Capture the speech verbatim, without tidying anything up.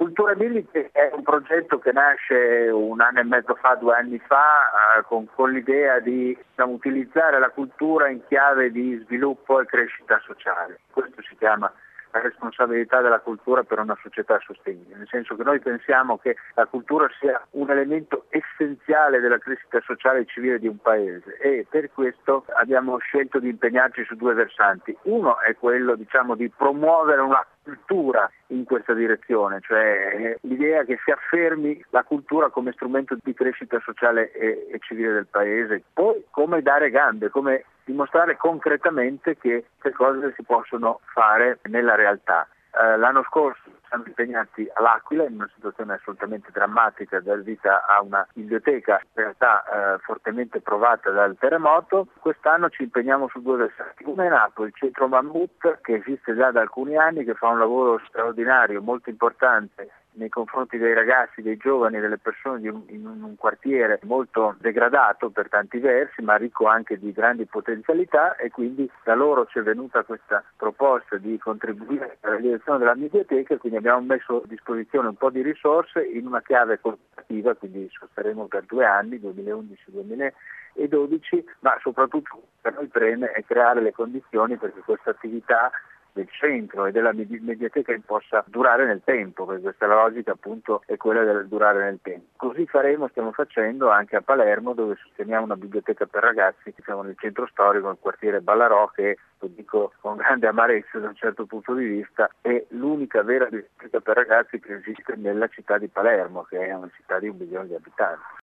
Cultura Ability è un progetto che nasce un anno e mezzo fa, due anni fa, eh, con, con l'idea di diciamo, utilizzare la cultura in chiave di sviluppo e crescita sociale. Questo si chiama la responsabilità della cultura per una società sostenibile, nel senso che noi pensiamo che la cultura sia un elemento essenziale della crescita sociale e civile di un paese e per questo abbiamo scelto di impegnarci su due versanti. Uno è quello diciamo, di promuovere una cultura in questa direzione, cioè l'idea che si affermi la cultura come strumento di crescita sociale e, e civile del paese. Poi come dare gambe, come dimostrare concretamente che queste cose si possono fare nella realtà. Eh, l'anno scorso siamo impegnati all'Aquila in una situazione assolutamente drammatica, dar vita a una biblioteca in realtà eh, fortemente provata dal terremoto. Quest'anno ci impegniamo su due versanti. Uno è nato il centro Mammut, che esiste già da alcuni anni, che fa un lavoro straordinario, molto importante nei confronti dei ragazzi, dei giovani, delle persone di un, in un quartiere molto degradato per tanti versi, ma ricco anche di grandi potenzialità, e quindi da loro ci è venuta questa proposta di contribuire alla realizzazione della biblioteca e quindi abbiamo messo a disposizione un po' di risorse in una chiave cooperativa, quindi sosterremo per due anni, duemilaundici duemiladodici, ma soprattutto per noi preme è creare le condizioni perché questa attività del centro e della mediateca possa durare nel tempo, perché questa logica appunto è quella del durare nel tempo. Così faremo, stiamo facendo anche a Palermo, dove sosteniamo una biblioteca per ragazzi, siamo nel centro storico, nel quartiere Ballarò, che lo dico con grande amarezza da un certo punto di vista, è l'unica vera biblioteca per ragazzi che esiste nella città di Palermo, che è una città di un milione di abitanti.